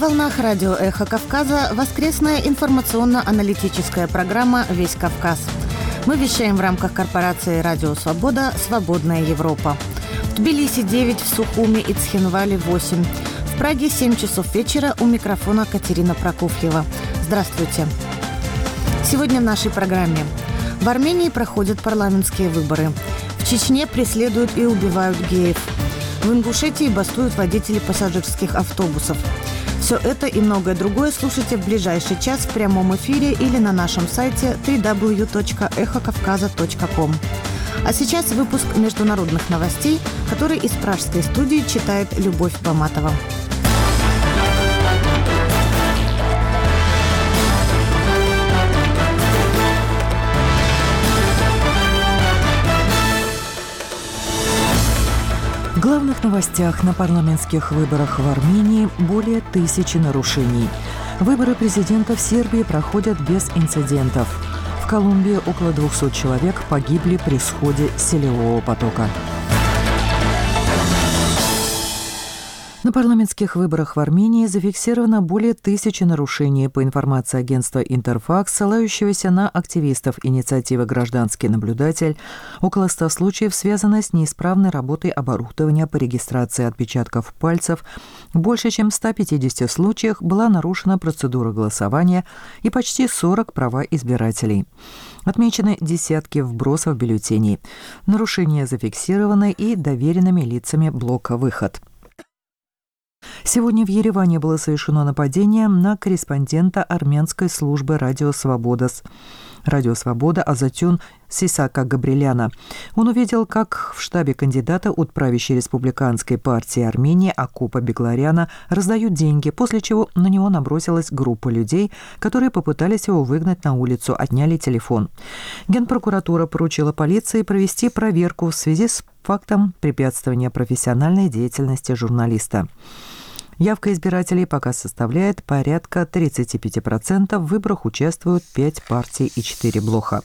волнах радио «Эхо Кавказа» воскресная информационно-аналитическая программа «Весь Кавказ». Мы вещаем в рамках корпорации «Радио Свобода. Свободная Европа». В Тбилиси 9, в Сухуми и Цхинвале 8. В Праге 7 часов вечера. У микрофона Катерина Прокофьева. Здравствуйте. Сегодня в нашей программе. В Армении проходят парламентские выборы. В Чечне преследуют и убивают геев. В Ингушетии бастуют водители пассажирских автобусов. Все это и многое другое слушайте в ближайший час в прямом эфире или на нашем сайте www.ekhokavkaza.com. А сейчас выпуск международных новостей, который из пражской студии читает Любовь Баматова. В главных новостях: на парламентских выборах в Армении более 1000 нарушений. Выборы президента в Сербии проходят без инцидентов. В Колумбии около 200 человек погибли при сходе селевого потока. На парламентских выборах в Армении зафиксировано более 1000 нарушений. По информации агентства «Интерфакс», ссылающегося на активистов инициативы «Гражданский наблюдатель», около 100 случаев связаны с неисправной работой оборудования по регистрации отпечатков пальцев. В больше чем 150 случаях была нарушена процедура голосования и почти 40 права избирателей. Отмечены десятки вбросов бюллетеней. Нарушения зафиксированы и доверенными лицами блока «Выход». Сегодня в Ереване было совершено нападение на корреспондента армянской службы «Радио Свобода» Азатюн Сисака Габриляна. Он увидел, как в штабе кандидата от правящей республиканской партии Армении Акупа Бегларяна раздают деньги, после чего на него набросилась группа людей, которые попытались его выгнать на улицу, отняли телефон. Генпрокуратура поручила полиции провести проверку в связи с фактом препятствования профессиональной деятельности журналиста. Явка избирателей пока составляет порядка 35%. В выборах участвуют 5 партий и 4 блока.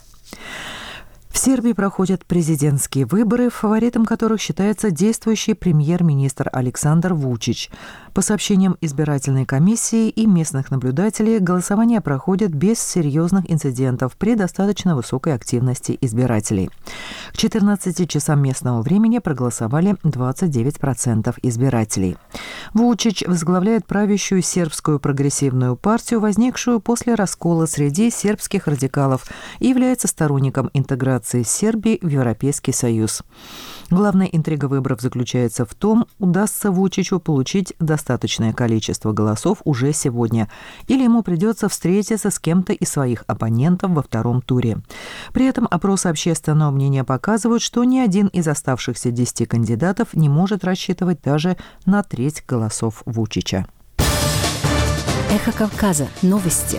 В Сербии проходят президентские выборы, фаворитом которых считается действующий премьер-министр Александр Вучич. По сообщениям избирательной комиссии и местных наблюдателей, голосование проходит без серьезных инцидентов при достаточно высокой активности избирателей. К 14 часам местного времени проголосовали 29% избирателей. Вучич возглавляет правящую сербскую прогрессивную партию, возникшую после раскола среди сербских радикалов, и является сторонником интеграции Сербии в Европейский Союз. Главная интрига выборов заключается в том, удастся Вучичу получить достаточное количество голосов уже сегодня, или ему придется встретиться с кем-то из своих оппонентов во втором туре. При этом опросы общественного мнения показывают, что ни один из оставшихся 10 кандидатов не может рассчитывать даже на треть голосов Вучича. Эхо Кавказа. Новости.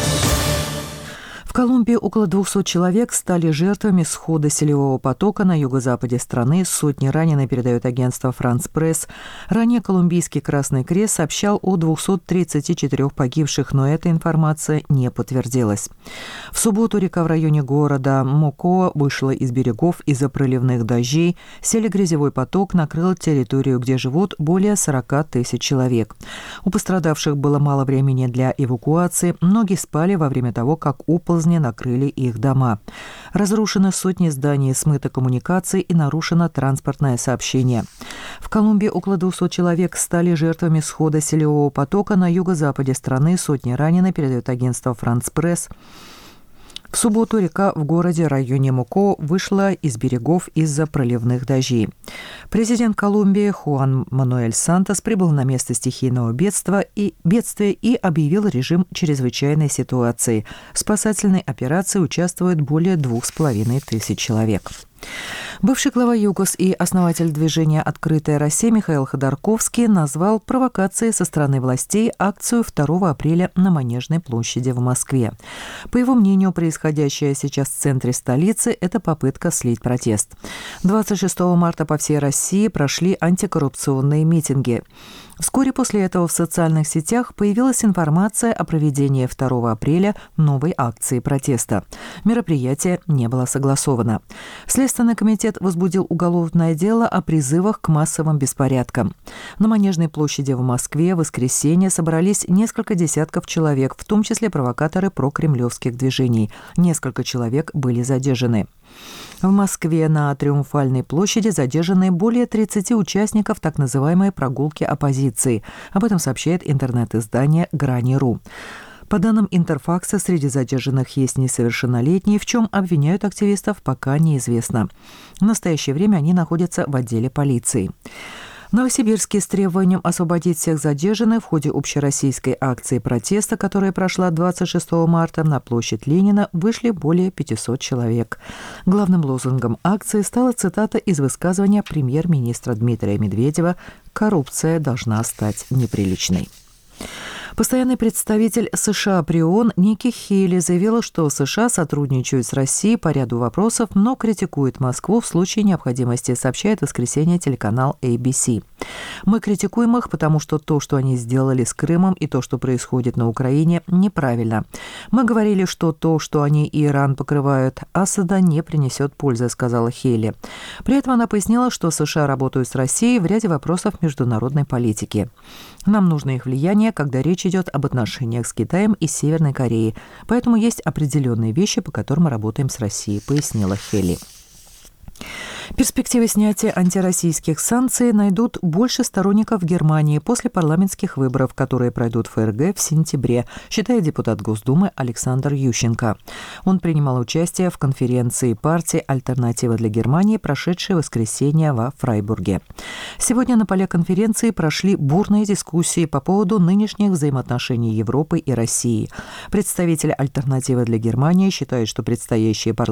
В Колумбии около 200 человек стали жертвами схода селевого потока на юго-западе страны. Сотни ранены, передает агентство «Франс Пресс». Ранее колумбийский Красный Крест сообщал о 234 погибших, но эта информация не подтвердилась. В субботу река в районе города Мокоа вышла из берегов из-за проливных дождей. Селегрязевой поток накрыл территорию, где живут более 40 тысяч человек. У пострадавших было мало времени для эвакуации. Многие спали во время того, как оползни накрыли их дома. Разрушены сотни зданий, смыты коммуникации и нарушено транспортное сообщение. В Колумбии около 200 человек стали жертвами схода селевого потока на юго-западе страны. Сотни ранены, передает агентство «Франс Пресс». В субботу река в районе Моко вышла из берегов из-за проливных дождей. Президент Колумбии Хуан Мануэль Сантос прибыл на место стихийного бедствия и объявил режим чрезвычайной ситуации. В спасательной операции участвует более 2500 человек. Бывший глава ЮКОС и основатель движения «Открытая Россия» Михаил Ходорковский назвал провокацией со стороны властей акцию 2 апреля на Манежной площади в Москве. По его мнению, происходящее сейчас в центре столицы – это попытка слить протест. 26 марта по всей России прошли антикоррупционные митинги. Вскоре после этого в социальных сетях появилась информация о проведении 2 апреля новой акции протеста. Мероприятие не было согласовано. Следственный комитет возбудил уголовное дело о призывах к массовым беспорядкам. На Манежной площади в Москве в воскресенье собрались несколько десятков человек, в том числе провокаторы прокремлевских движений. Несколько человек были задержаны. В Москве на Триумфальной площади задержаны более 30 участников так называемой прогулки оппозиции. Об этом сообщает интернет-издание «Грани.ру». По данным Интерфакса, среди задержанных есть несовершеннолетние, в чем обвиняют активистов, пока неизвестно. В настоящее время они находятся в отделе полиции. В Новосибирске с требованием освободить всех задержанных в ходе общероссийской акции протеста, которая прошла 26 марта, на площадь Ленина вышли более 500 человек. Главным лозунгом акции стала цитата из высказывания премьер-министра Дмитрия Медведева «Коррупция должна стать неприличной». Постоянный представитель США при ООН Ники Хейли заявила, что США сотрудничают с Россией по ряду вопросов, но критикует Москву в случае необходимости, сообщает в воскресенье телеканал ABC. «Мы критикуем их, потому что то, что они сделали с Крымом и то, что происходит на Украине, неправильно. Мы говорили, что то, что они и Иран покрывают Асада, не принесет пользы», сказала Хейли. При этом она пояснила, что США работают с Россией в ряде вопросов международной политики. «Нам нужно их влияние, когда речь идет об отношениях с Китаем и Северной Кореей. Поэтому есть определенные вещи, по которым мы работаем с Россией», пояснила Хейли. Перспективы снятия антироссийских санкций найдут больше сторонников в Германии после парламентских выборов, которые пройдут в ФРГ в сентябре, считает депутат Госдумы Александр Ющенко. Он принимал участие в конференции партии «Альтернатива для Германии», прошедшей в воскресенье во Фрайбурге. Сегодня на поле конференции прошли бурные дискуссии по поводу нынешних взаимоотношений Европы и России. Представители «Альтернативы для Германии» считают, что предстоящие парламентские